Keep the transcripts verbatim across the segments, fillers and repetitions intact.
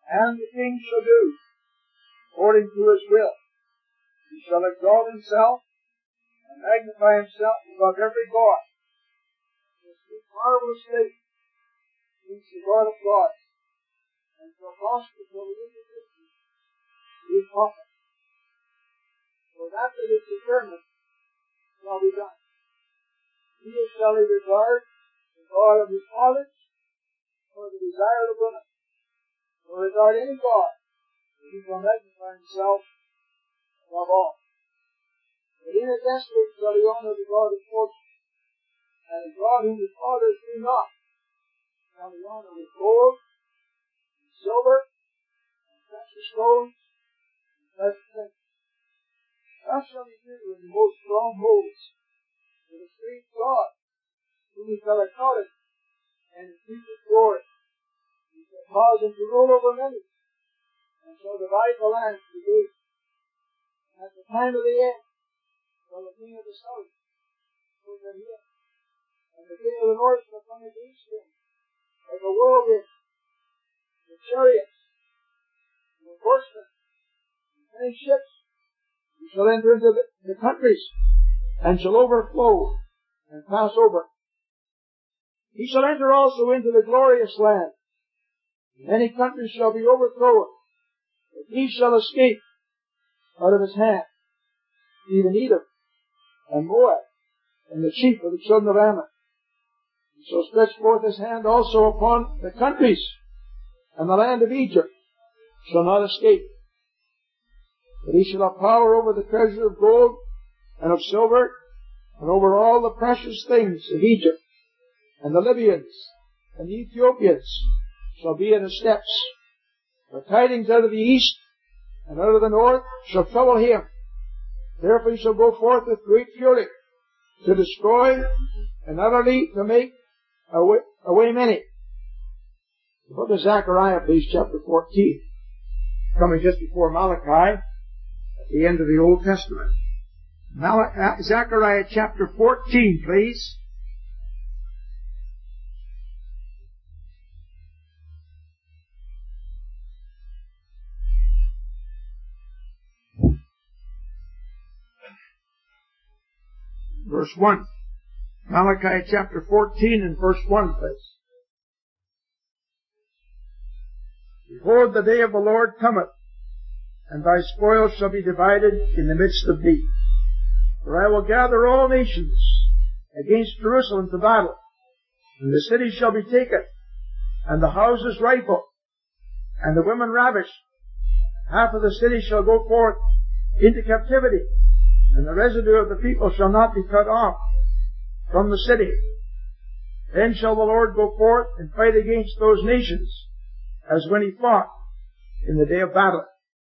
And the king shall do according to his will. He shall exalt himself and magnify himself above every god. He shall speak marvelous things against the God of gods, and shall prosper till the end of history. He is prophet. For that that is determined shall be done. Neither shall he regard the God of his fathers, nor the desire of women, nor regard any God, but he shall magnify himself above all. But in his estate shall he honor the God of fortune, and the God whom his fathers knew not shall he honor with gold, and silver, and precious stones, and precious things. Thus shall he do in the most strongholds, with a strange God, whom he shall acknowledge, and his future glory. He shall cause him to rule over many, and shall divide the land to the gate. And at the time of the end shall the king of the south go to him, and the king of the north shall come against him, like a whirlwind, with chariots, and with horsemen, and many ships. He shall enter into the, the countries, and shall overflow, and pass over. He shall enter also into the glorious land. Many countries shall be overthrown, but he shall escape out of his hand, even Edom, and Moab, and the chief of the children of Ammon. He shall stretch forth his hand also upon the countries, and the land of Egypt shall not escape. But he shall have power over the treasure of gold and of silver, and over all the precious things of Egypt. And the Libyans and the Ethiopians shall be in his steps. The tidings out of the east and out of the north shall trouble him. Therefore he shall go forth with great fury, to destroy and utterly to make away, away many. The book of Zechariah, please, chapter fourteen. Coming just before Malachi, at the end of the Old Testament. Malachi, Zechariah chapter fourteen, please. Verse one. Malachi chapter fourteen and verse one, please. Behold, the day of the Lord cometh, and thy spoil shall be divided in the midst of thee. For I will gather all nations against Jerusalem to battle, and the city shall be taken, and the houses rifled, and the women ravished. Half of the city shall go forth into captivity, and the residue of the people shall not be cut off from the city. Then shall the Lord go forth and fight against those nations, as when he fought in the day of battle.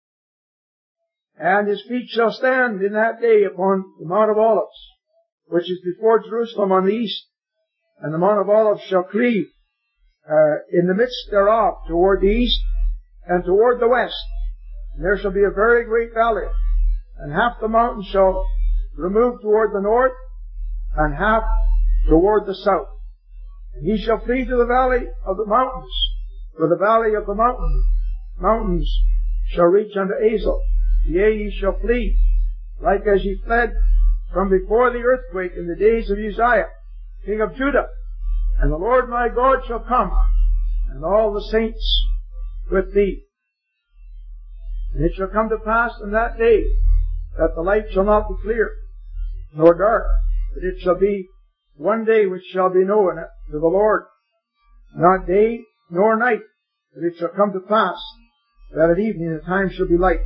And his feet shall stand in that day upon the Mount of Olives, which is before Jerusalem on the east, and the Mount of Olives shall cleave uh, in the midst thereof toward the east and toward the west. And there shall be a very great valley, and half the mountain shall remove toward the north, and half toward the south. And he shall flee to the valley of the mountains, for the valley of the mountain, mountains shall reach unto Azel. Yea, ye shall flee, like as ye fled from before the earthquake in the days of Uzziah, king of Judah. And the Lord my God shall come, and all the saints with thee. And it shall come to pass in that day, that the light shall not be clear, nor dark, but it shall be one day which shall be known to the Lord, not day nor night, but it shall come to pass that at evening the time shall be light.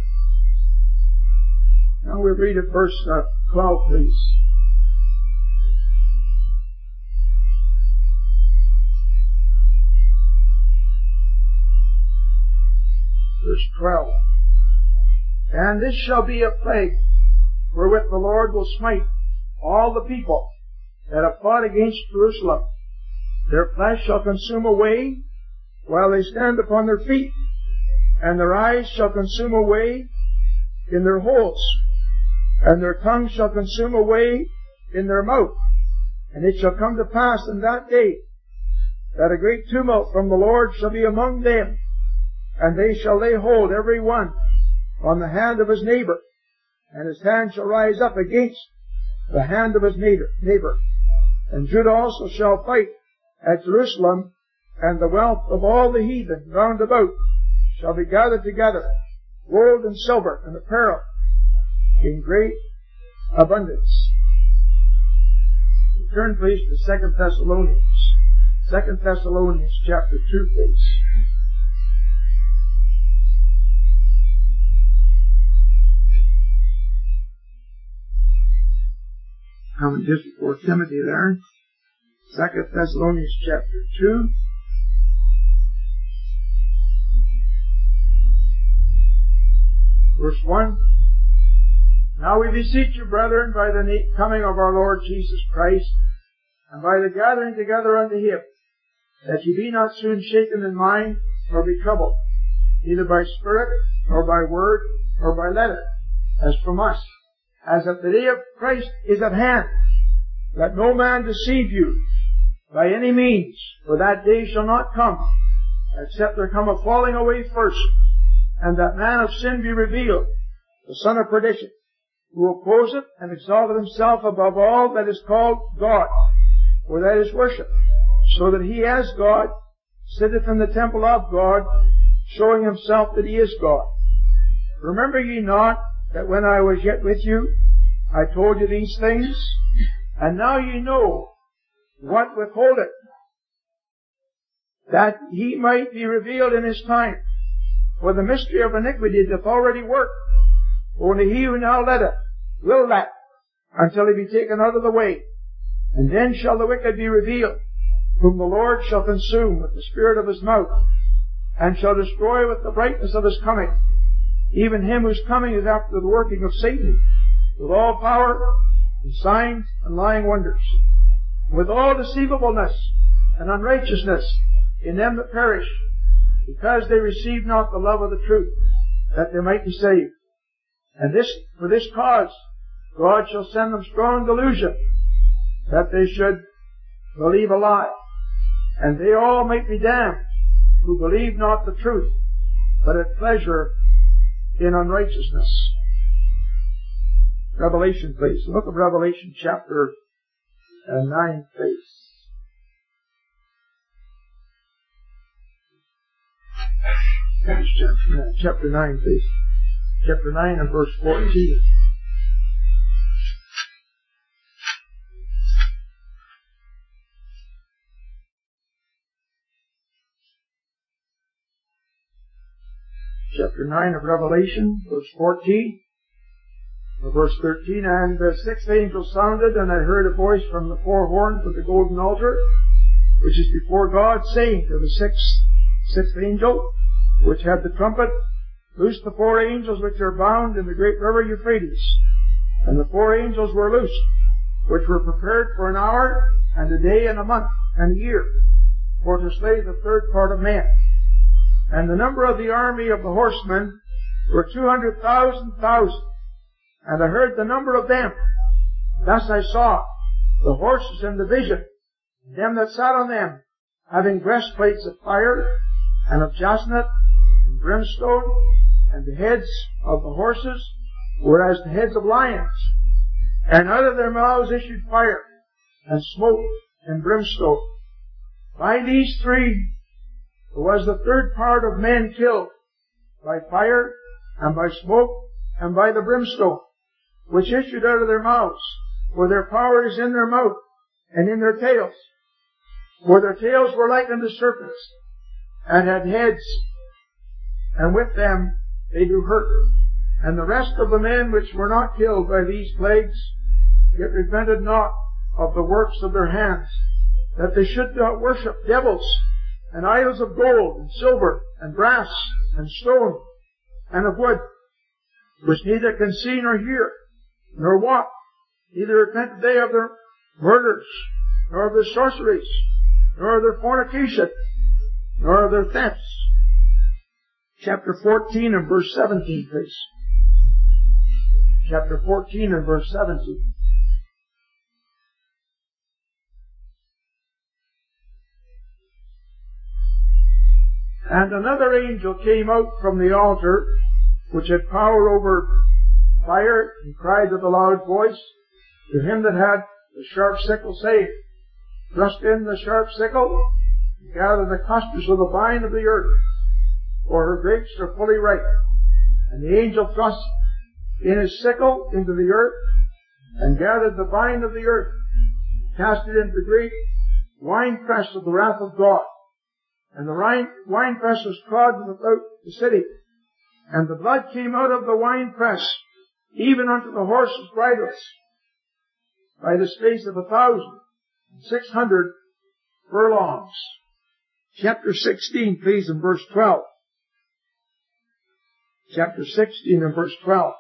Now we read at verse uh, twelve, please. Verse twelve. And this shall be a plague, wherewith the Lord will smite all the people that have fought against Jerusalem. Their flesh shall consume away while they stand upon their feet, and their eyes shall consume away in their holes, and their tongue shall consume away in their mouth. And it shall come to pass in that day that a great tumult from the Lord shall be among them, And they shall lay hold every one on the hand of his neighbor, and his hand shall rise up against the hand of his neighbor. And Judah also shall fight at Jerusalem, and the wealth of all the heathen round about shall be gathered together, gold and silver and apparel, in great abundance. Turn please to Second Thessalonians. Second Thessalonians chapter two, please. Coming just before Timothy there. Second Thessalonians chapter two. Verse one. Now we beseech you, brethren, by the coming of our Lord Jesus Christ, and by the gathering together unto him, that ye be not soon shaken in mind, nor be troubled, neither by spirit, nor by word, nor by letter, as from us, as that the day of Christ is at hand. Let no man deceive you by any means, for that day shall not come, except there come a falling away first, and that man of sin be revealed, the son of perdition, who opposeth and exalteth himself above all that is called God, or that is worshipped, so that he as God sitteth in the temple of God, showing himself that he is God. Remember ye not that when I was yet with you, I told you these things? And now ye know what withholdeth, that he might be revealed in his time. For the mystery of iniquity doth already work. Only he who now letteth will let, until he be taken out of the way. And then shall the wicked be revealed, whom the Lord shall consume with the spirit of his mouth, and shall destroy with the brightness of his coming, even him whose coming is after the working of Satan, with all power, and signs, and lying wonders, with all deceivableness and unrighteousness in them that perish, because they receive not the love of the truth, that they might be saved. And this, for this cause, God shall send them strong delusion, that they should believe a lie, and they all might be damned, who believe not the truth, but had pleasure in unrighteousness. Revelation, please. Look at Revelation chapter uh, nine, please. Chapter, chapter nine, please. Chapter nine and verse fourteen. Chapter nine of Revelation, verse fourteen. Verse thirteen, and the sixth angel sounded, and I heard a voice from the four horns of the golden altar, which is before God, saying to the sixth, sixth angel, which had the trumpet, loose the four angels which are bound in the great river Euphrates. And the four angels were loosed, which were prepared for an hour, and a day, and a month, and a year, for to slay the third part of man. And the number of the army of the horsemen were two hundred thousand thousand. And I heard the number of them. Thus I saw the horses in the vision, them that sat on them, having breastplates of fire, and of jacinth, and brimstone, and the heads of the horses were as the heads of lions. And out of their mouths issued fire, and smoke, and brimstone. By these three was the third part of men killed, by fire, and by smoke, and by the brimstone, which issued out of their mouths, for their power is in their mouth, and in their tails. For their tails were like unto serpents, and had heads, and with them they do hurt. And the rest of the men which were not killed by these plagues, yet repented not of the works of their hands, that they should not worship devils, and idols of gold, and silver, and brass, and stone, and of wood, which neither can see nor hear, nor walk, neither repented they of their murders, nor of their sorceries, nor of their fornication, nor of their thefts. Chapter fourteen and verse seventeen, please. Chapter fourteen and verse seventeen. And another angel came out from the altar, which had power over fire, and cried with a loud voice to him that had the sharp sickle, saying, Thrust in the sharp sickle, and gather the clusters of the vine of the earth, for her grapes are fully ripe. And the angel thrust in his sickle into the earth, and gathered the vine of the earth, cast it into the great winepress of the wrath of God. And the winepress was trodden without the city, and the blood came out of the winepress, even unto the horses' bridles, by the space of a thousand and six hundred furlongs. Chapter sixteen, please, in verse twelve. Chapter sixteen and verse twelve.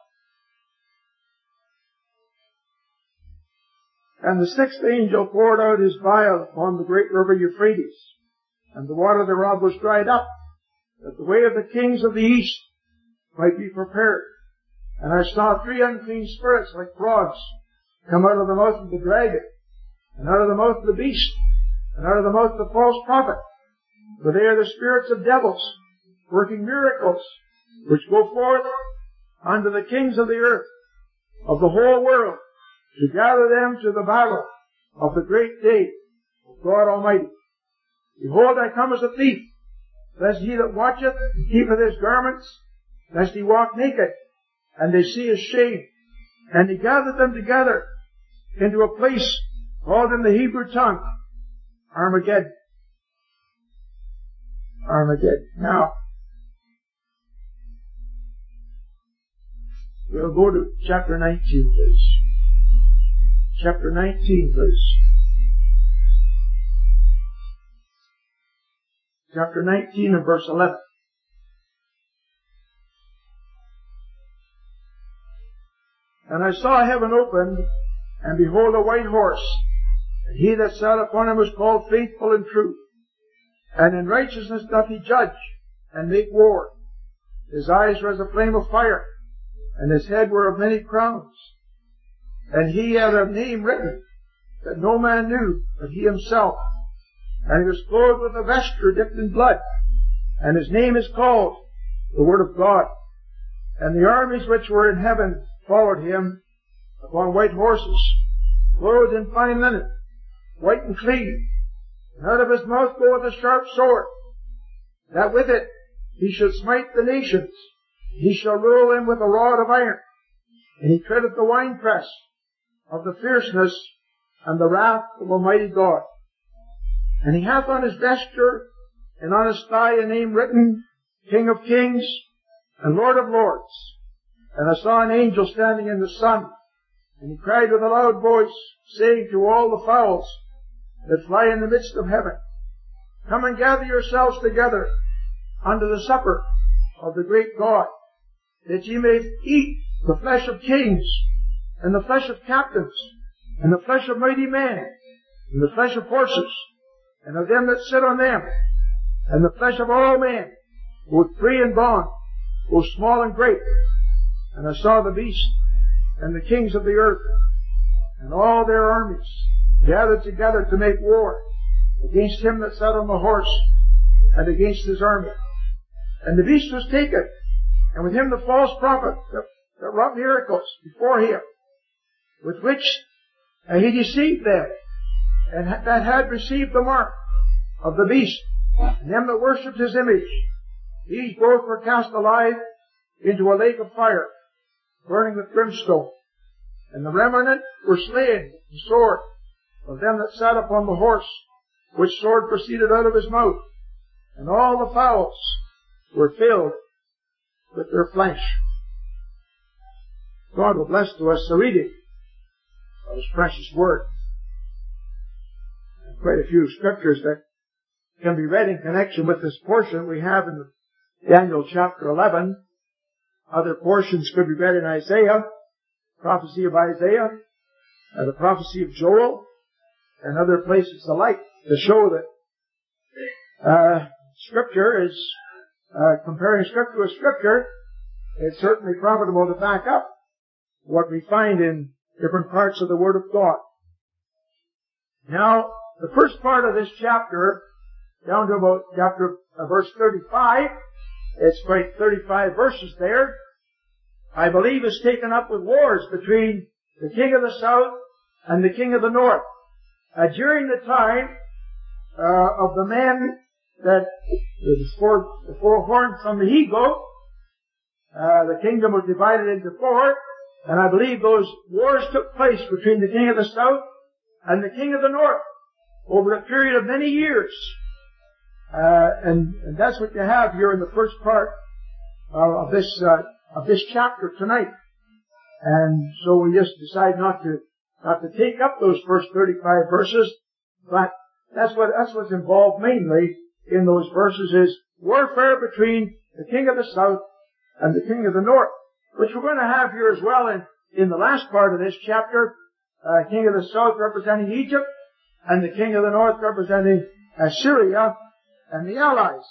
And the sixth angel poured out his vial upon the great river Euphrates, and the water thereof was dried up, that the way of the kings of the east might be prepared. And I saw three unclean spirits like frogs come out of the mouth of the dragon, and out of the mouth of the beast, and out of the mouth of the false prophet. For they are the spirits of devils, working miracles, which go forth unto the kings of the earth, of the whole world, to gather them to the battle of the great day of God Almighty. Behold, I come as a thief. Lest he that watcheth keepeth his garments, lest he walk naked, and they see his shame. And he gathered them together into a place called in the Hebrew tongue Armageddon. Armageddon. Now, we'll go to chapter nineteen, please. Chapter nineteen, please. Chapter nineteen and verse eleven. And I saw heaven opened, and behold a white horse, and he that sat upon him was called Faithful and True. And in righteousness doth he judge, and make war. His eyes were as a flame of fire, and his head were of many crowns. And he had a name written, that no man knew but he himself. And he was clothed with a vesture dipped in blood, and his name is called the Word of God. And the armies which were in heaven followed him upon white horses, clothed in fine linen, white and clean. And out of his mouth goeth a sharp sword, that with it he should smite the nations. He shall rule them with a rod of iron, and he treadeth the winepress of the fierceness and the wrath of Almighty God. And he hath on his vesture and on his thigh a name written, King of Kings and Lord of Lords. And I saw an angel standing in the sun, and he cried with a loud voice, saying to all the fowls that fly in the midst of heaven, Come and gather yourselves together unto the supper of the great God, that ye may eat the flesh of kings, and the flesh of captains, and the flesh of mighty men, and the flesh of horses, and of them that sit on them, and the flesh of all men, both free and bond, both small and great. And I saw the beast, and the kings of the earth, and all their armies, gathered together to make war against him that sat on the horse, and against his army. And the beast was taken, and with him the false prophet that, that wrought miracles before him, with which uh, he deceived them, and ha- that had received the mark of the beast, and them that worshipped his image. These both were cast alive into a lake of fire, burning with brimstone. And the remnant were slain with the sword of them that sat upon the horse, which sword proceeded out of his mouth. And all the fowls were filled with their flesh. God will bless to us the reading of His precious Word. And quite a few scriptures that can be read in connection with this portion we have in Daniel chapter eleven. Other portions could be read in Isaiah, prophecy of Isaiah, and the prophecy of Joel, and other places alike, to show that uh, Scripture is, uh, comparing Scripture with Scripture, it's certainly profitable to back up what we find in different parts of the Word of God. Now, the first part of this chapter down to about chapter, uh, verse thirty-five. It's quite thirty-five verses there. I believe is taken up with wars between the king of the south and the king of the north. Uh, during the time uh, of the men that the four, the four horns from the he-goat, uh, the kingdom was divided into four, and I believe those wars took place between the king of the south and the king of the north over a period of many years. Uh, and, and that's what you have here in the first part uh, of this uh, of this chapter tonight. And so we just decide not to not to take up those first thirty-five verses, but that's what that's what's involved mainly in those verses is warfare between the king of the south and the king of the north, which we're going to have here as well in in the last part of this chapter. Uh, king of the south representing Egypt, and the king of the north representing Assyria and the allies.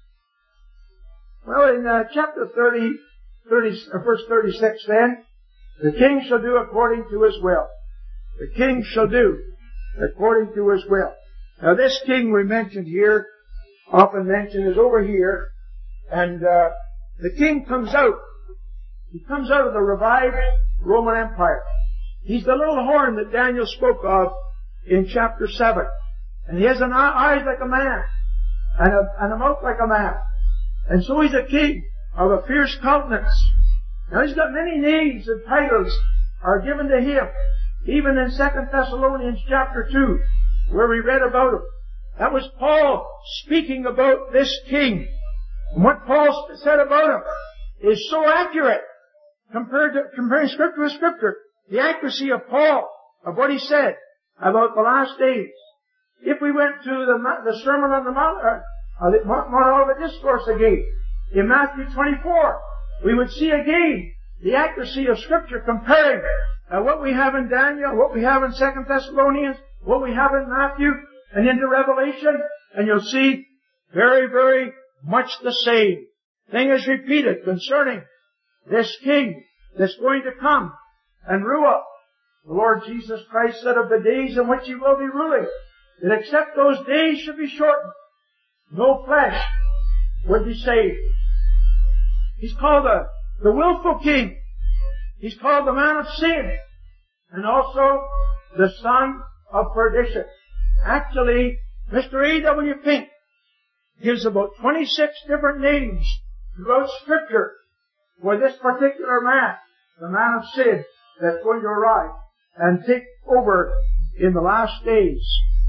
Well, in uh, chapter thirty, thirty, uh, verse thirty-six then, the king shall do according to his will. The king shall do according to his will. Now this king we mentioned here, often mentioned, is over here, and uh, the king comes out. He comes out of the revived Roman Empire. He's the little horn that Daniel spoke of in chapter seven. And he has an eye like a man, and a, and a mouth like a man. And so he's a king of a fierce countenance. Now he's got many names and titles are given to him. Even in Second Thessalonians chapter two, where we read about him. That was Paul speaking about this king. And what Paul said about him is so accurate compared to, comparing scripture with scripture. The accuracy of Paul, of what he said about the last days. If we went to the, the Sermon on the Mount, uh, the Mount Olivet Discourse again, in Matthew twenty-four, we would see again the accuracy of Scripture comparing uh, what we have in Daniel, what we have in Second Thessalonians, what we have in Matthew, and into Revelation, and you'll see very, very much the same thing is repeated concerning this king that's going to come and rule. The Lord Jesus Christ said of the days in which he will be ruling, that except those days should be shortened, no flesh would be saved. He's called the, the willful king. He's called the man of sin, and also the son of perdition. Actually, Mister A W Pink gives about twenty-six different names throughout Scripture for this particular man, the man of sin, that's going to arrive and take over in the last days,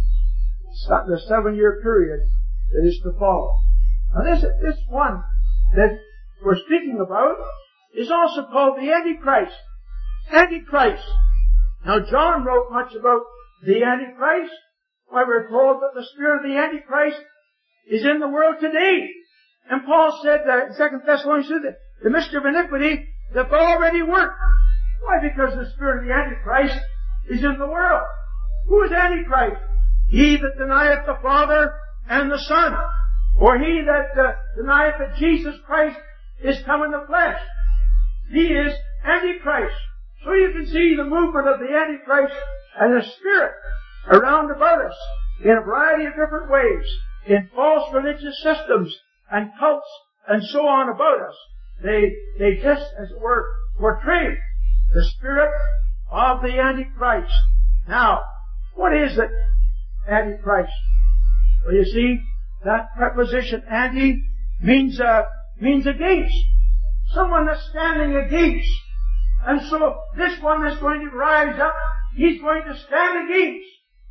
the seven-year period that is to follow. Now this, this one that we're speaking about is also called the Antichrist. Antichrist. Now John wrote much about the Antichrist. Why, we're told that the spirit of the Antichrist is in the world today. And Paul said that in Second Thessalonians that the mystery of iniquity that already worked. Why? Because the spirit of the Antichrist is in the world. Who is Antichrist? He that denieth the Father and the Son. Or he that uh, denieth that Jesus Christ is come in the flesh. He is Antichrist. So you can see the movement of the Antichrist and the spirit around about us in a variety of different ways, in false religious systems and cults and so on about us. They, they just, as it were, portray the spirit of the Antichrist. Now, what is it, Antichrist? Well, you see, that preposition anti means, uh, means against. Someone that's standing against. And so, this one that's going to rise up, he's going to stand against.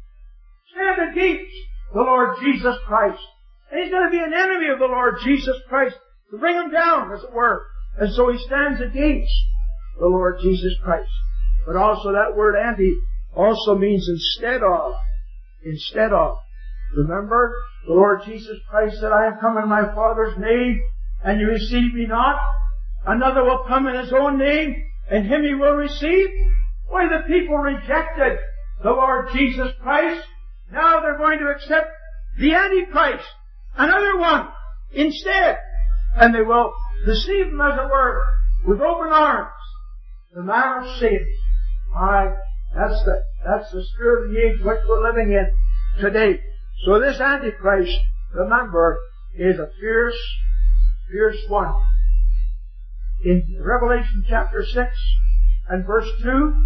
Stand against the Lord Jesus Christ. And he's going to be an enemy of the Lord Jesus Christ to bring him down, as it were. And so he stands against the Lord Jesus Christ. But also that word anti also means instead of. Instead of. Remember, the Lord Jesus Christ said, I have come in my Father's name, and you receive me not. Another will come in his own name, and him he will receive. Why, the people rejected the Lord Jesus Christ. Now they're going to accept the Antichrist, another one, instead. And they will receive him, as it were, with open arms. The man of sin. Alright, that's the, that's the spirit of the age which we're living in today. So this Antichrist remember, is a fierce, fierce one. In Revelation chapter six and verse two,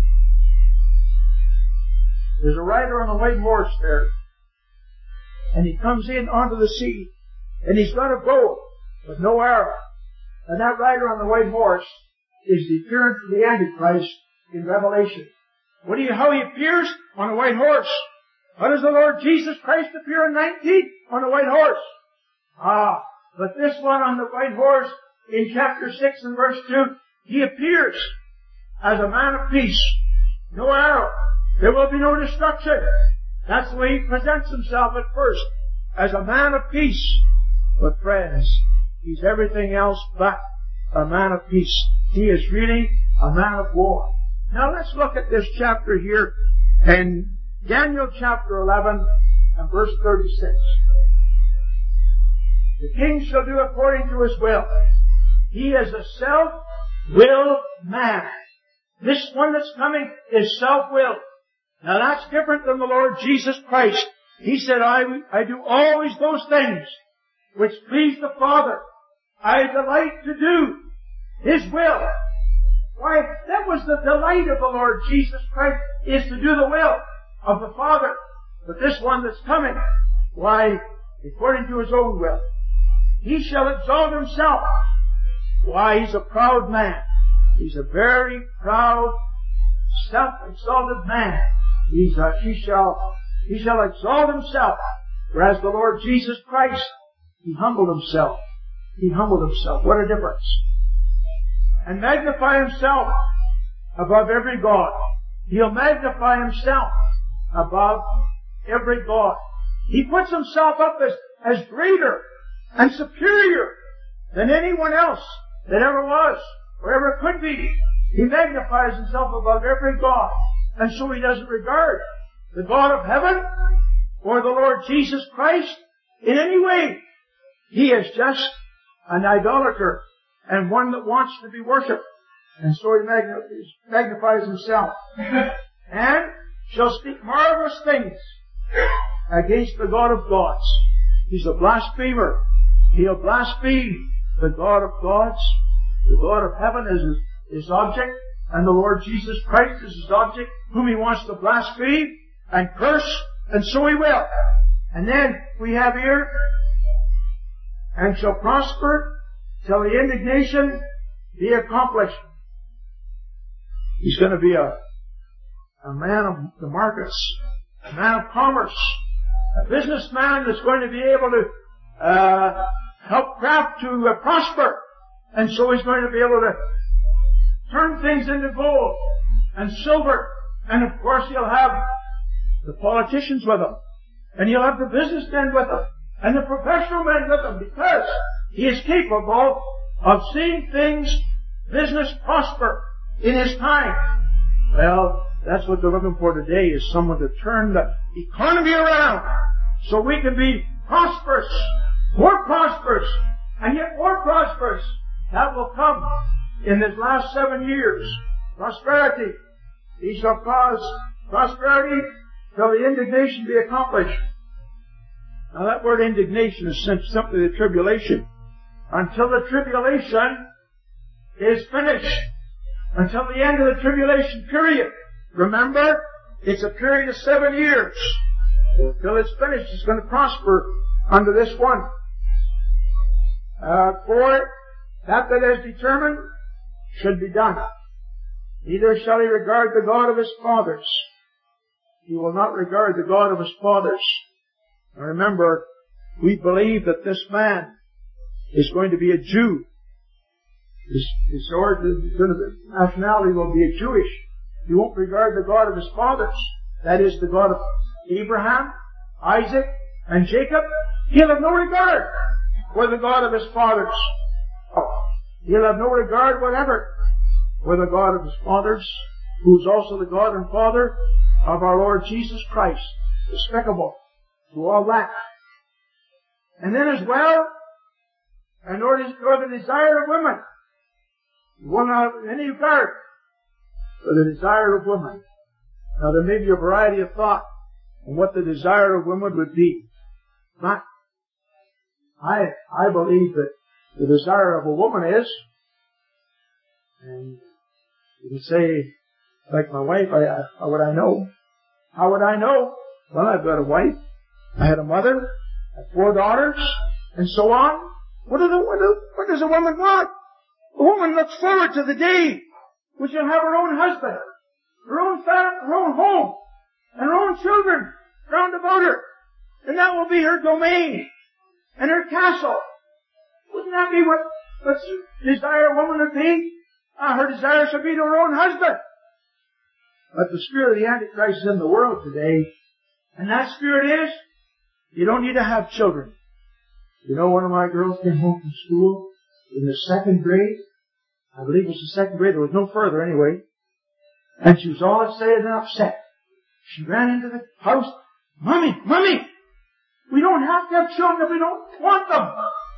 there's a rider on a white horse there. And he comes in onto the sea. And he's got a bow with no arrow. And that rider on the white horse is the appearance of the Antichrist in Revelation. What do you, how he appears? On a white horse. How does the Lord Jesus Christ appear in nineteen? On a white horse. Ah, but this one on the white horse in chapter six and verse two, he appears as a man of peace. No arrow. There will be no destruction. That's the way he presents himself at first, as a man of peace. But friends, he's everything else but a man of peace. He is really a man of war. Now let's look at this chapter here in Daniel chapter eleven and verse thirty-six. The king shall do according to his will. He is a self-willed man. This one that's coming is self-willed. Now that's different than the Lord Jesus Christ. He said, I, I do always those things which please the Father. I delight to do His will. Why, that was the delight of the Lord Jesus Christ, is to do the will of the Father. But this one that's coming, why, according to His own will, He shall exalt Himself. Why, He's a proud man. He's a very proud, self-exalted man. He's a, he shall, he shall exalt himself. Whereas the Lord Jesus Christ, He humbled Himself. He humbled Himself. What a difference. And magnify Himself above every God. He'll magnify Himself above every God. He puts Himself up as, as greater and superior than anyone else that ever was or ever could be. He magnifies Himself above every God. And so He doesn't regard the God of heaven or the Lord Jesus Christ in any way. He is just an idolater and one that wants to be worshipped. And so He magnifies Himself. And shall speak marvelous things against the God of gods. He's a blasphemer. He'll blaspheme the God of gods. The God of heaven is His, His object, and the Lord Jesus Christ is His object, whom He wants to blaspheme and curse, and so He will. And then we have here, and shall prosper till the indignation be accomplished. He's going to be a, a man of the markets, a man of commerce, a businessman that's going to be able to uh, help craft to uh, prosper. And so he's going to be able to turn things into gold and silver. And of course he'll have the politicians with him. And he'll have the businessmen with him. And the professional men with him. Because he is capable of seeing things, business prosper in his time. Well, that's what they're looking for today, is someone to turn the economy around so we can be prosperous, more prosperous, and yet more prosperous. That will come in this last seven years. Prosperity. He shall cause prosperity till the indignation be accomplished. Now that word indignation is simply the tribulation. Until the tribulation is finished. Until the end of the tribulation period. Remember, it's a period of seven years. Till it's finished, it's going to prosper under this one. Uh, for that that is determined should be done. Neither shall he regard the God of his fathers. He will not regard the God of his fathers. Now remember, we believe that this man is going to be a Jew. His, his nationality will be a Jewish. He won't regard the God of his fathers. That is the God of Abraham, Isaac, and Jacob. He'll have no regard for the God of his fathers. He'll have no regard whatever for the God of his fathers, who is also the God and Father of our Lord Jesus Christ. Despicable to all that. And then as well, and nor the desire of women. He will not have any regard for the desire of women. Now there may be a variety of thought on what the desire of women would be. But I, I believe that the desire of a woman is, and you can say, like my wife, I, I, how would I know? How would I know? Well, I've got a wife, I had a mother, I had four daughters, and so on. What, do the, what, do, what does a woman want? A woman looks forward to the day when she'll have her own husband, her own family, her own home, and her own children round about her. And that will be her domain and her castle. Wouldn't that be what, what desire a woman would be? Ah, her desire should be to her own husband. But the spirit of the Antichrist is in the world today, and that spirit is, you don't need to have children. You know, one of my girls came home from school in the second grade. I believe it was the second grade. There was no further anyway. And she was all excited and upset. She ran into the house. Mommy, Mommy, we don't have to have children if we don't want them.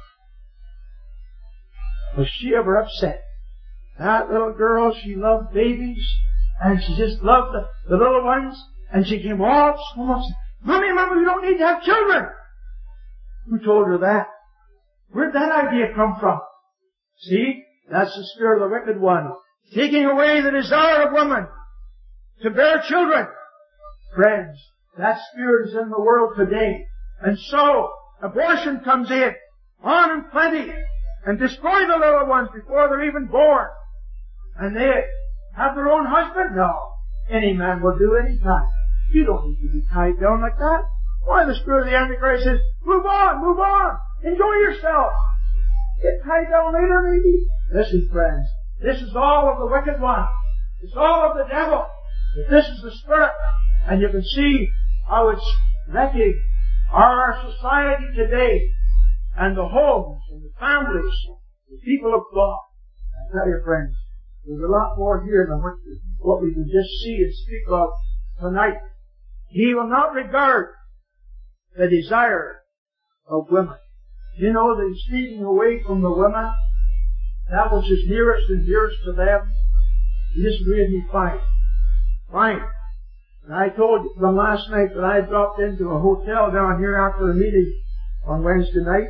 Was she ever upset? That little girl, she loved babies. And she just loved the, the little ones. And she came all so much. Mommy, Mommy, we don't need to have children. Who told her that? Where'd that idea come from? See? That's the spirit of the wicked one. Taking away the desire of woman to bear children. Friends, that spirit is in the world today. And so, abortion comes in, on in plenty, and destroy the little ones before they're even born. And they have their own husband? No. Any man will do any time. You don't need to be tied down like that. Why, the spirit of the Antichrist says, move on, move on, enjoy yourself. Get tied down later, maybe. Listen, friends, this is all of the wicked one. It's all of the devil. If this is the spirit, and you can see how it's wrecking our society today, and the homes, and the families, the people of God. I tell you, friends, there's a lot more here than what, what we can just see and speak of tonight. He will not regard the desire of women. You know that he's taking away from the women that which is nearest and dearest to them. You disagree with me? Fine. Fine. And I told them last night that I dropped into a hotel down here after the meeting on Wednesday night.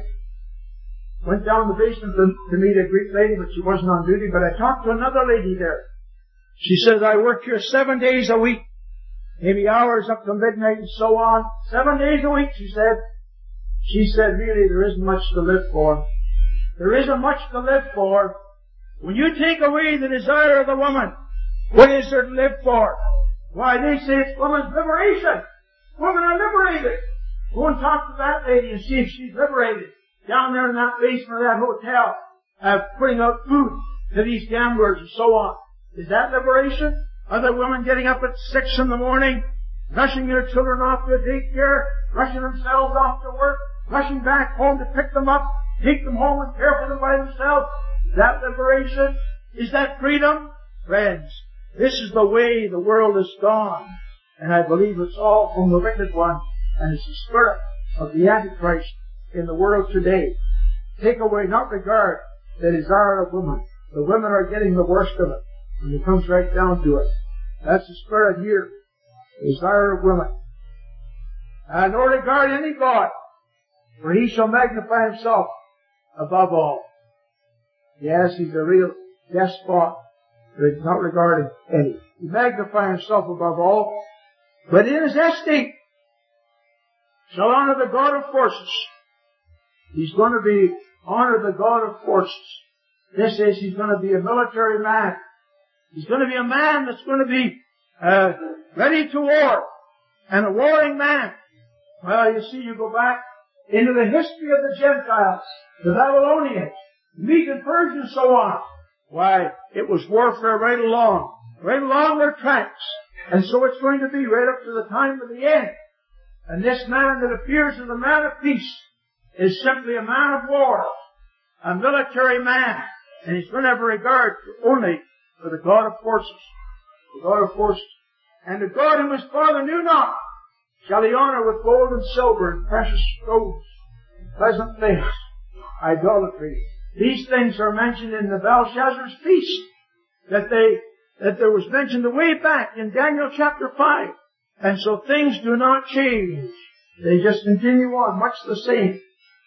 Went down the basement to, to meet a Greek lady, but she wasn't on duty. But I talked to another lady there. She says, I work here seven days a week. Maybe hours up to midnight and so on. Seven days a week, she said. She said, really, there isn't much to live for. There isn't much to live for. When you take away the desire of the woman, what is there to live for? Why, they say it's woman's liberation. Women are liberated. Go and talk to that lady and see if she's liberated. Down there in that basement of that hotel, uh, putting out food to these gamblers and so on. Is that liberation? Other women getting up at six in the morning, rushing their children off to daycare, rushing themselves off to work, rushing back home to pick them up, take them home and care for them by themselves. Is that liberation? Is that freedom? Friends, this is the way the world has gone. And I believe it's all from the wicked one. And it's the spirit of the Antichrist in the world today. Take away, not regard, the desire of women. The women are getting the worst of it. And it comes right down to it. That's the spirit here. The desire of women. And nor regard any God, for he shall magnify himself above all. Yes, he's a real despot, but he's not regarding any. He magnifies himself above all, but in his estate shall honor the God of forces. He's going to be honor the God of forces. This is, he's going to be a military man. He's going to be a man that's going to be uh, ready to war, and a warring man. Well, you see, you go back into the history of the Gentiles, the Babylonians, Medes and Persians, and so on. Why, it was warfare right along, right along their tracks. And so it's going to be right up to the time of the end. And this man that appears as a man of peace is simply a man of war, a military man. And he's going to have a regard only for the God of forces. The God of forces. And the God whom his father knew not shall he honor with gold and silver and precious stones, pleasant things, idolatry. These things are mentioned in the Belshazzar's feast, that they, that there was mentioned way back in Daniel chapter five. And so things do not change. They just continue on much the same.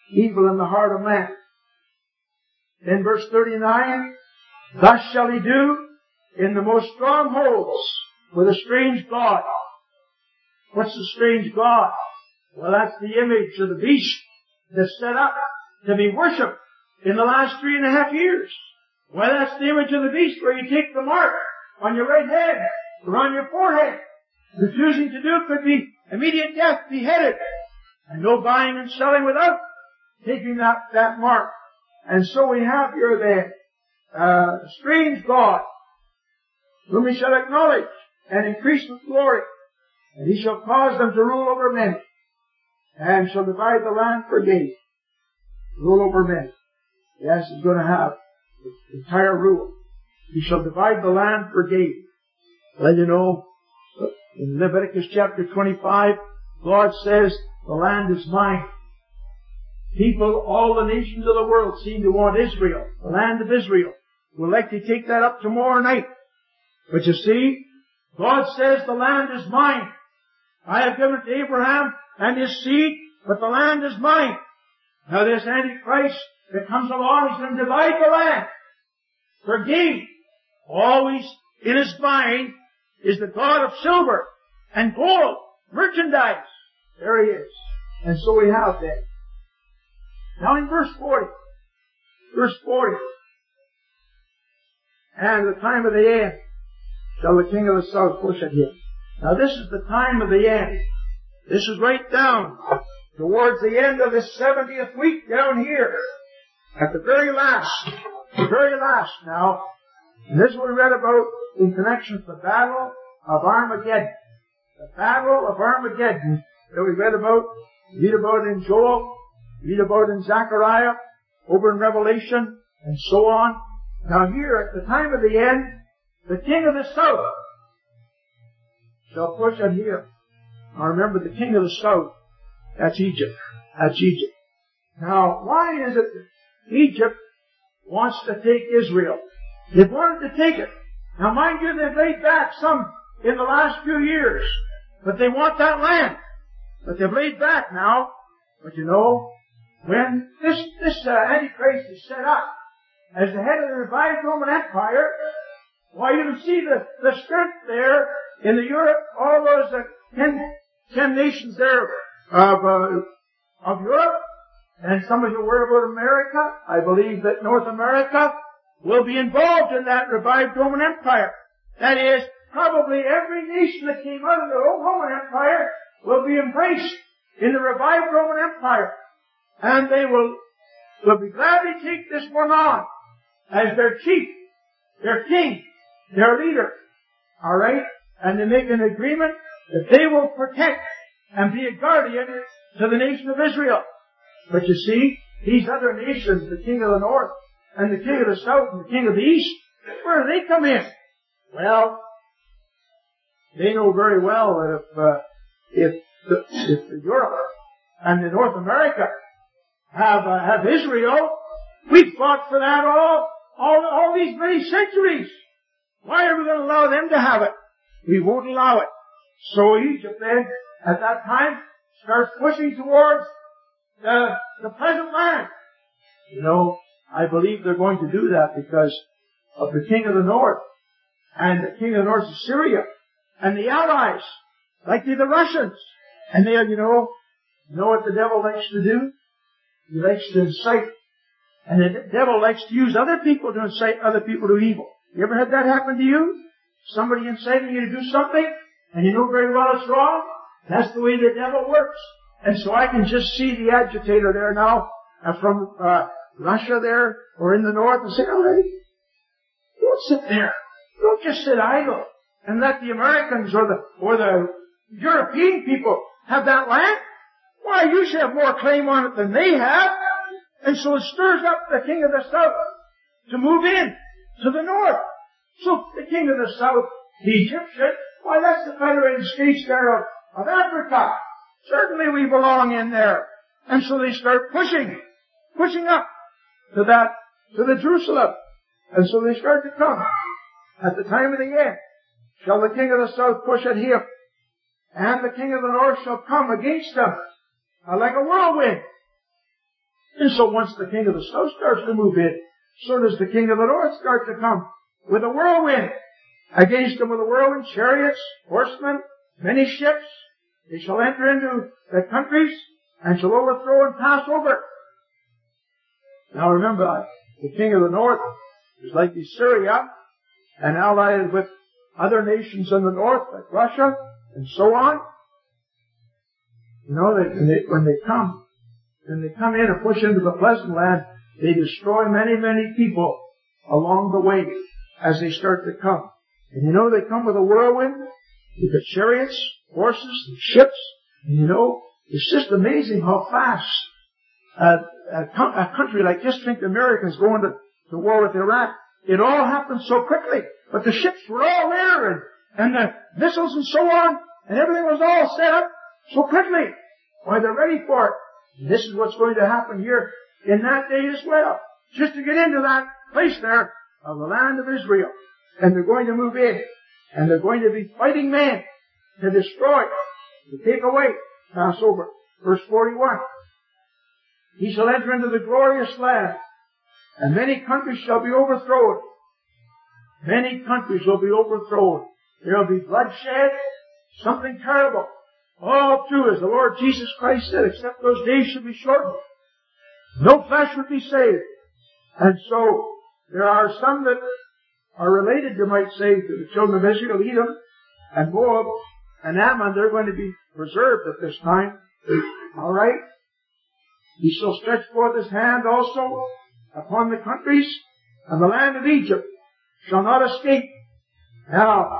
evil in the heart of man. In verse thirty-nine, thus shall he do in the most strongholds with a strange god. What's the strange god? Well, that's the image of the beast that's set up to be worshipped in the last three and a half years. Well, that's the image of the beast where you take the mark on your right hand or on your forehead. Refusing to do could be immediate death, beheaded, and no buying and selling without taking that, that mark. And so we have here then uh, a strange God, whom we shall acknowledge and increase with glory, and he shall cause them to rule over many, and shall divide the land for gain. Rule over many. Yes, he's going to have the entire rule. He shall divide the land for gain. Well, you know, in Leviticus chapter twenty-five, God says, the land is mine. People, all the nations of the world seem to want Israel, the land of Israel. We'll likely take that up tomorrow night. But you see, God says the land is mine. I have given it to Abraham and his seed, but the land is mine. Now this Antichrist that comes along is going to divide the land for gain. Always in his mind is the God of silver and gold, merchandise. There he is. And so we have that. Now in verse forty, verse forty, and the time of the end shall the king of the south push at him. Now this is the time of the end. This is right down towards the end of the seventieth week down here. At the very last, the very last now. And this is what we read about in connection with the battle of Armageddon. The battle of Armageddon that we read about, read about in Joel, read about in Zechariah, over in Revelation, and so on. Now here, at the time of the end, the king of the south shall push at him. Now remember, the king of the south, that's Egypt. That's Egypt. Now, why is it that Egypt wants to take Israel? They've wanted to take it. Now mind you, they've laid back some in the last few years, but they want that land. But they've laid back now. But you know, when this, this uh, Antichrist is set up as the head of the revived Roman Empire, why, you can see the, the strength there in the Europe, all those uh, ten, ten nations there of, uh, of Europe, and some of you were about America. I believe that North America will be involved in that revived Roman Empire. That is, probably every nation that came out of the old Roman Empire will be embraced in the revived Roman Empire. And they will, will be glad to take this one on as their chief, their king, their leader. Alright? And they make an agreement that they will protect and be a guardian to the nation of Israel. But you see, these other nations, the king of the north, and the king of the south, and the king of the east, where do they come in? Well, they know very well that if, uh, if, the, if Europe and the North America have, uh, have Israel, we've fought for that all, all, all these many centuries. Why are we going to allow them to have it? We won't allow it. So Egypt then, at that time, starts pushing towards the, the present land. You know, I believe they're going to do that because of the king of the north, and the king of the north is Syria, and the allies, like the Russians. And they, you know, you know what the devil likes to do? He likes to incite, and the devil likes to use other people to incite other people to evil. You ever had that happen to you? Somebody inciting you to do something, and you know very well it's wrong? That's the way the devil works. And so I can just see the agitator there now, uh, from, uh, Russia there, or in the north, and say, all right, don't sit there. Don't just sit idle and let the Americans or the, or the European people have that land. Why, you should have more claim on it than they have. And so it stirs up the king of the south to move in to the north. So the king of the south, the Egyptian, why, that's the federated states there of, of Africa. Certainly we belong in there. And so they start pushing, pushing up to that, to the Jerusalem. And so they start to come. At the time of the end, shall the king of the south push at him, and the king of the north shall come against them, uh, like a whirlwind. And so once the king of the south starts to move in, so does the king of the north start to come with a whirlwind. Against them with a whirlwind, chariots, horsemen, many ships. They shall enter into the countries and shall overthrow and pass over. Now remember, the king of the north is like Assyria and allied with other nations in the north, like Russia and so on. You know, they, when, they, when they come, when they come in and push into the pleasant land, they destroy many, many people along the way as they start to come. And you know, they come with a whirlwind, with the chariots, horses, and ships. And you know, it's just amazing how fast uh, a, a country like this, think the Americans going to, to war with Iraq. It all happened so quickly. But the ships were all there, and, and the missiles and so on, and everything was all set up so quickly. Why, they're ready for it. And this is what's going to happen here in that day as well. Just to get into that place there of the land of Israel. And they're going to move in. And they're going to be fighting men to destroy, to take away, pass over. Verse forty-one. He shall enter into the glorious land, and many countries shall be overthrown. Many countries will be overthrown. There will be bloodshed, something terrible. All true, as the Lord Jesus Christ said, except those days should be shortened. No flesh would be saved. And so, there are some that are related, you might say, to the children of Israel, Edom and Moab and Ammon. They're going to be preserved at this time. All right? He shall stretch forth his hand also upon the countries, and the land of Egypt shall not escape. Now,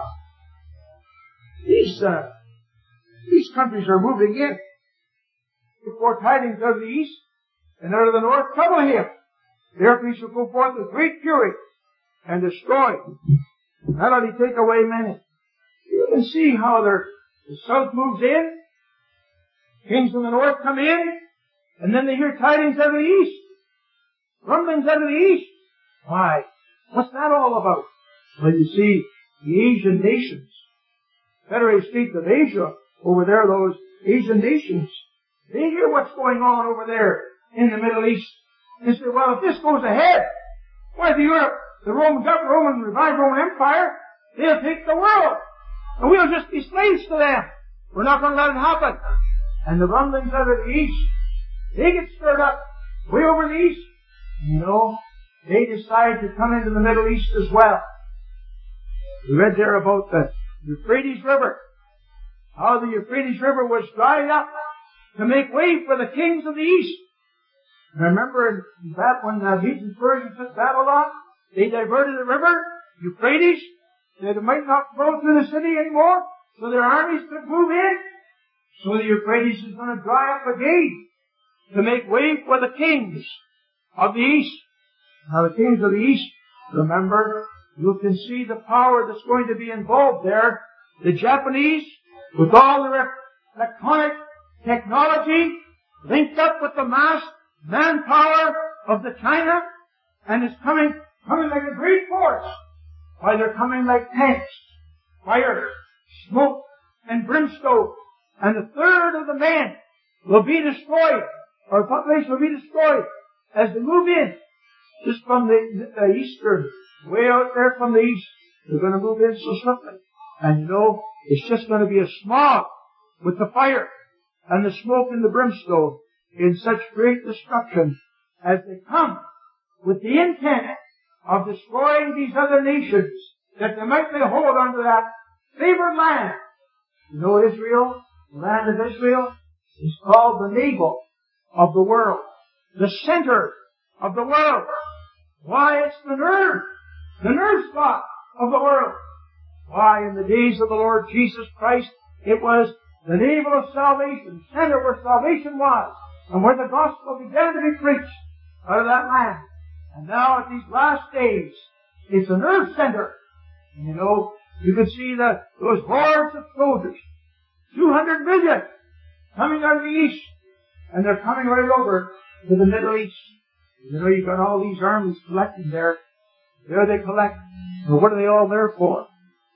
these, uh, these countries are moving in. Before tidings out of the east and out of the north trouble him. Therefore he shall go forth with great fury and destroy. Not only take away many. You can see how the south moves in, kings from the north come in, and then they hear tidings out of the east. Rumblings out of the east. Why? What's that all about? Well, you see, the Asian nations, Federated States of Asia, over there, those Asian nations, they hear what's going on over there in the Middle East. They say, well, if this goes ahead, why, the Europe, the Roman government, Roman, revived Roman Empire, they'll take the world. And we'll just be slaves to them. We're not going to let it happen. And the rumblings out of the east, they get stirred up way over the east. You know, they decide to come into the Middle East as well. We read there about the Euphrates River. How the Euphrates River was dried up to make way for the kings of the east. Remember that when the Medes and Persians took Babylon, they diverted the river, Euphrates, that it might not flow through the city anymore, so their armies could move in. So the Euphrates is going to dry up again to make way for the kings of the east. Now the kings of the east, remember, you can see the power that's going to be involved there. The Japanese, with all their electronic technology, linked up with the mass manpower of the China, and is coming, coming like a great force. Why, they're coming like tanks, fire, smoke, and brimstone. And a third of the men will be destroyed, or the population will be destroyed, as they move in, just from the, the eastern, way out there from the east. They're going to move in so swiftly. And you know, it's just going to be a smog with the fire and the smoke and the brimstone in such great destruction as they come with the intent of destroying these other nations, that they might lay hold onto that favored land. You know, Israel, the land of Israel, is called the navel of the world, the center of the world. Why, it's the nerve, the nerve spot of the world. Why, in the days of the Lord Jesus Christ, it was the navel of salvation, center where salvation was, and where the gospel began to be preached out of that land. And now at these last days, it's a nerve center. And you know, you can see the, those hordes of soldiers, two hundred million, coming out of the east, and they're coming right over to the Middle East. You know, you've got all these armies collecting there. There they collect. And what are they all there for?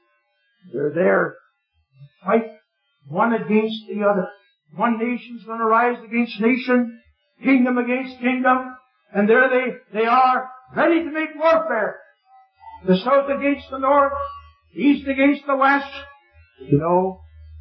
They're there to fight one against the other. One nation's going to rise against nation kingdom against kingdom, and there they, they are, ready to make warfare. The south against the north, the east against the west. You know,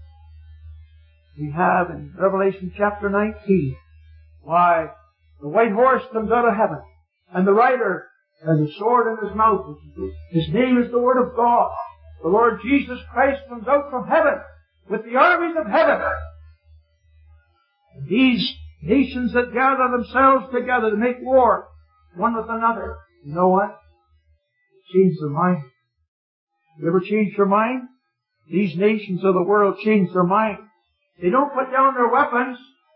we have in Revelation chapter nineteen, why, the white horse comes out of heaven, and the rider has a sword in his mouth. His name is the Word of God. The Lord Jesus Christ comes out from heaven with the armies of heaven. And these nations that gather themselves together to make war one with another, you know what? Change their mind. You ever change your mind? These nations of the world change their mind. They don't put down their weapons.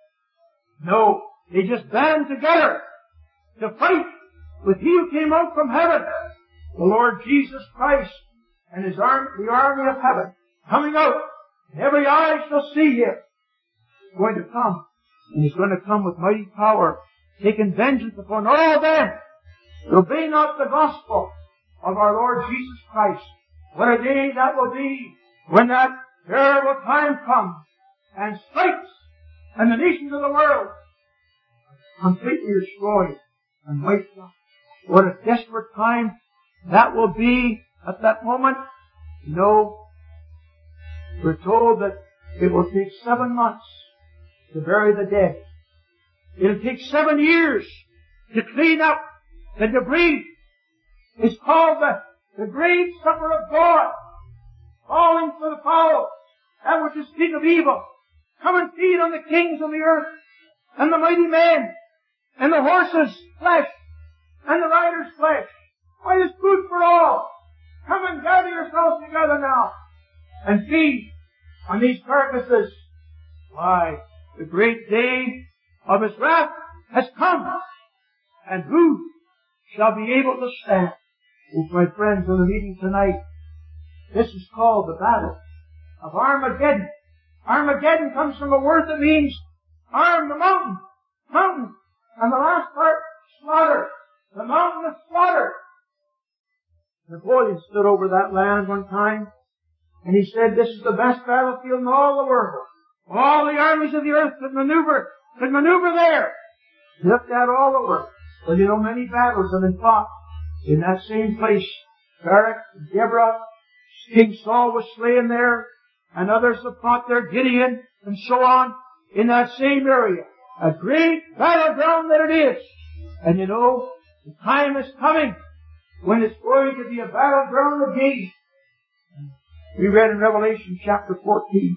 No, they just band together to fight with He who came out from heaven, the Lord Jesus Christ, and His army, the army of heaven, coming out, and every eye shall see Him. He's going to come, and He's going to come with mighty power, taking vengeance upon all them that obey not the gospel of our Lord Jesus Christ. What a day that will be when that terrible time comes and strikes, and the nations of the world are completely destroyed and wiped out. What a desperate time that will be at that moment. You know, we're told that it will take seven months to bury the dead. It'll take seven years to clean up the debris. It's called the, the great supper of God, falling for the fowl, that which is speak of evil. Come and feed on the kings of the earth, and the mighty men, and the horses' flesh, and the riders' flesh. Why, there's food for all. Come and gather yourselves together now, and feed on these carcasses. Why, the great day of His wrath has come, and who shall be able to stand? Oh, my friends, in the meeting tonight, this is called the battle of Armageddon. Armageddon comes from a word that means arm, the mountain, mountain, and the last part, slaughter, the mountain of slaughter. Napoleon stood over that land one time, and he said, this is the best battlefield in all the world. All the armies of the earth could maneuver, could maneuver there. He looked at all over. Well, you know, many battles have been fought in that same place. Barak and Deborah, King Saul was slain there, and others have fought there, Gideon, and so on, in that same area. A great battleground that it is. And you know, the time is coming when it's going to be a battleground again. We read in Revelation chapter fourteen,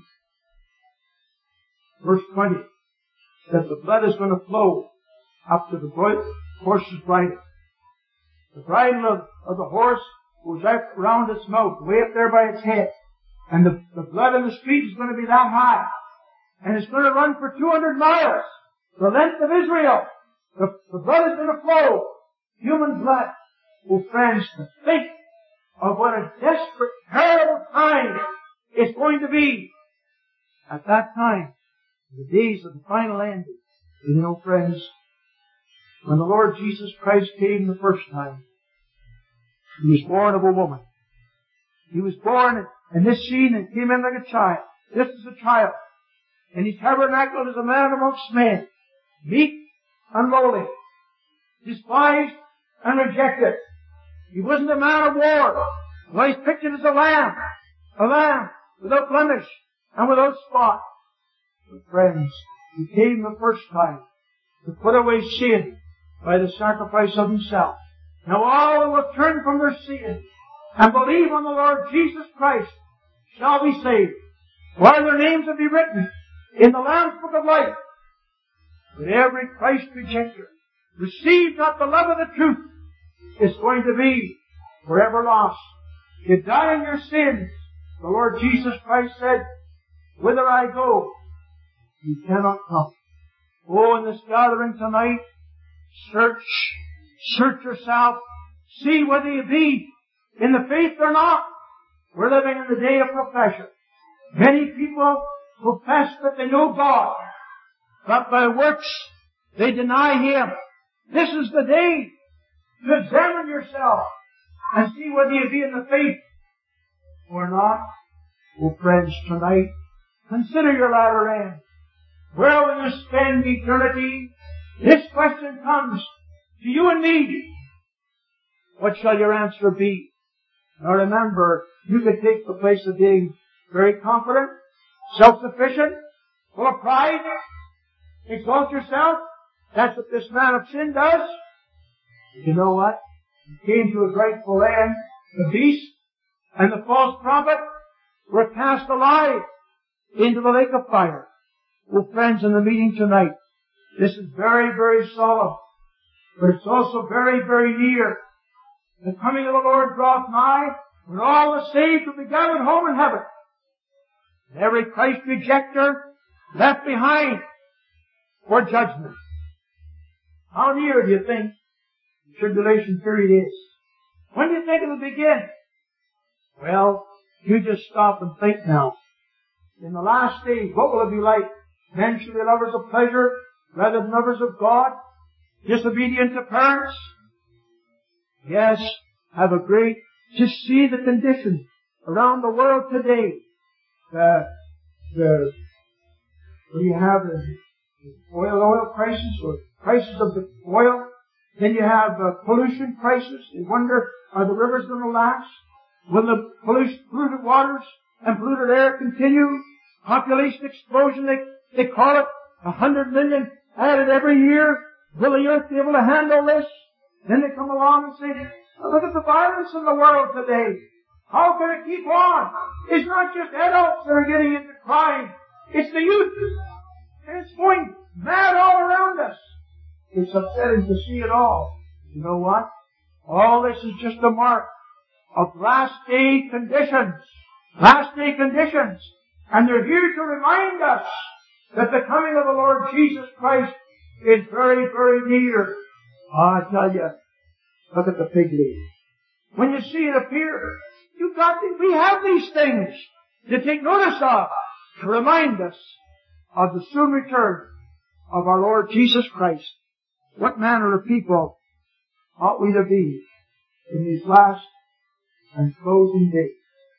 verse twenty, that the blood is going to flow up to the horse's bridle. The bridle of, of the horse goes out around its mouth, way up there by its head. And the, the blood in the street is going to be that high. And it's going to run for two hundred miles. The length of Israel. The, the blood is going to flow. Human blood. Oh, friends, to think of what a desperate, terrible time it's going to be at that time. The days of the final end. You know, friends, when the Lord Jesus Christ came the first time, He was born of a woman. He was born in this scene and came in like a child, just as a child. And He tabernacled as a man amongst men, meek and lowly, despised and rejected. He wasn't a man of war. Well, He's pictured as a lamb, a lamb without blemish and without spot. But friends, He came the first time to put away sin by the sacrifice of Himself. Now all who will turn from their sin and believe on the Lord Jesus Christ shall be saved, while their names will be written in the Lamb's Book of Life. But every Christ rejecter, receive not the love of the truth, is going to be forever lost. You die in your sins. The Lord Jesus Christ said, whither I go, you cannot come. Oh, in this gathering tonight, search, search yourself, see whether you be in the faith or not. We're living in the day of profession. Many people profess that they know God, but by works they deny Him. This is the day to examine yourself and see whether you be in the faith or not. Oh, friends, tonight, consider your latter end. Where will you spend eternity This question comes to you and me. What shall your answer be? Now remember, you can take the place of being very confident, self-sufficient, full of pride, exalt yourself. That's what this man of sin does. You know what? He came to his rightful land. The beast and the false prophet were cast alive into the lake of fire. Well, friends, in the meeting tonight, this is very, very solemn, but it's also very, very near. The coming of the Lord draweth nigh, when all the saved will be gathered home in heaven. And every Christ rejecter left behind for judgment. How near do you think the tribulation period is? When do you think it will begin? Well, you just stop and think now. In the last days, what will it be like? Men shall be lovers of pleasure rather than lovers of God, disobedient to parents. Yes, have a great, just see the condition around the world today. The, the, what do you have? The oil, oil prices, or prices of the oil. Then you have uh, pollution prices. You wonder, are the rivers going to last? Will the pollution, polluted waters and polluted air continue? Population explosion, they, they call it a hundred million added every year. Will the earth be able to handle this? Then they come along and say, look at the violence in the world today. How can it keep on? It's not just adults that are getting into crime. It's the youth. And it's going mad all around us. It's upsetting to see it all. You know what? All this is just a mark of last day conditions. Last day conditions. And they're here to remind us that the coming of the Lord Jesus Christ is very, very near. Oh, I tell you, look at the fig leaf. When you see it appear, you've got to, we have these things to take notice of, to remind us of the soon return of our Lord Jesus Christ. What manner of people ought we to be in these last and closing days?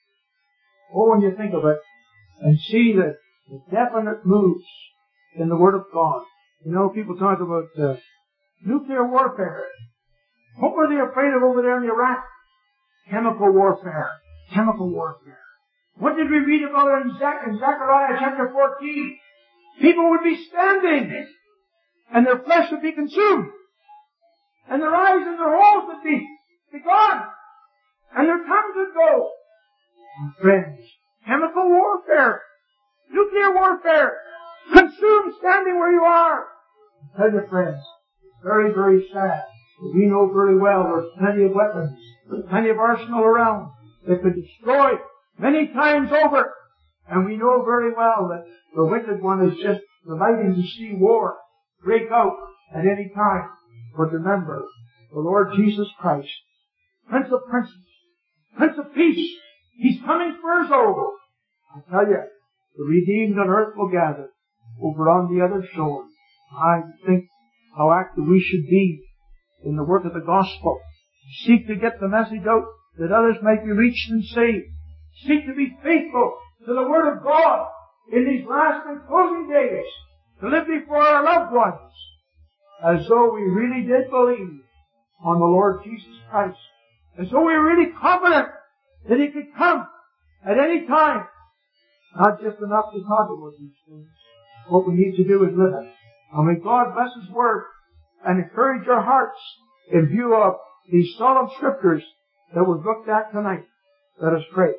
Oh, when you think of it and see the, the definite moves in the Word of God. You know, people talk about uh, nuclear warfare. What were they afraid of over there in Iraq? Chemical warfare. Chemical warfare. What did we read about in, Zach- in Zechariah chapter fourteen? People would be standing, and their flesh would be consumed, and their eyes and their holes would be, be gone, and their tongues would go. And friends, chemical warfare, nuclear warfare, consumed standing where you are. I tell you, friends, it's very, very sad. We know very well there's plenty of weapons, there's plenty of arsenal around that could destroy many times over. And we know very well that the wicked one is just delighting to see war break out at any time. But remember, the Lord Jesus Christ, Prince of Princes, Prince of Peace, He's coming for His own. I tell you, the redeemed on earth will gather over on the other shore. I think how active we should be in the work of the gospel. Seek to get the message out that others might be reached and saved. Seek to be faithful to the Word of God in these last and closing days, to live before our loved ones as though we really did believe on the Lord Jesus Christ, as though we were really confident that He could come at any time. Not just enough to talk about these things. What we need to do is live it. And may God bless His Word and encourage our hearts in view of these solemn scriptures that we've looked at tonight. Let us pray.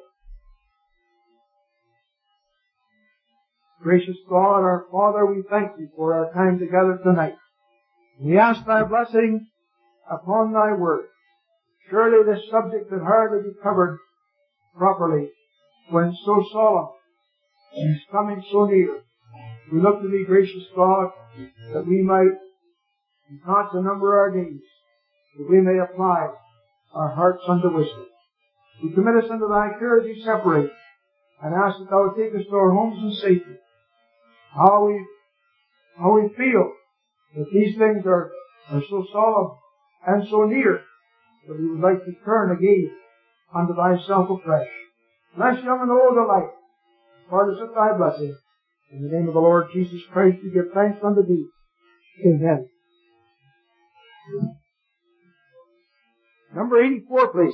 Gracious God, our Father, we thank You for our time together tonight. We ask Thy blessing upon Thy Word. Surely this subject can hardly be covered properly when it's so solemn and it's coming so near. We look to Thee, gracious God, that we might not to number our days, that we may apply our hearts unto wisdom. We commit us unto Thy care as we separate, and ask that Thou would take us to our homes in safety. How we, how we feel that these things are, are so solemn and so near that we would like to turn again unto Thyself afresh. Bless young and old alike. Part us with Thy blessing. In the name of the Lord Jesus Christ, we give thanks unto Thee. Amen. Number eighty-four, please.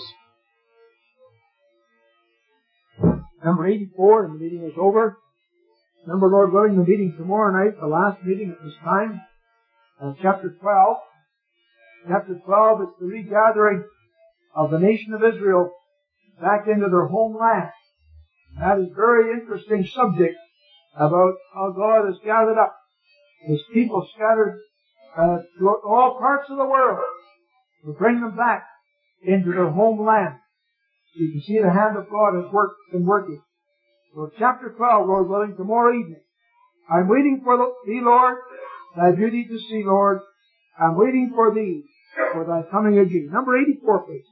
Number eighty-four, and the meeting is over. Remember, Lord willing, the meeting tomorrow night, the last meeting at this time, uh, chapter twelve. Chapter twelve is the regathering of the nation of Israel back into their homeland. That is a very interesting subject about how God has gathered up His people scattered uh, throughout all parts of the world to bring them back into their homeland. So you can see the hand of God has worked, been working. So chapter twelve, Lord willing, tomorrow evening. I'm waiting for Thee, Lord, Thy beauty to see, Lord. I'm waiting for Thee, for Thy coming again. Number eighty-four, please.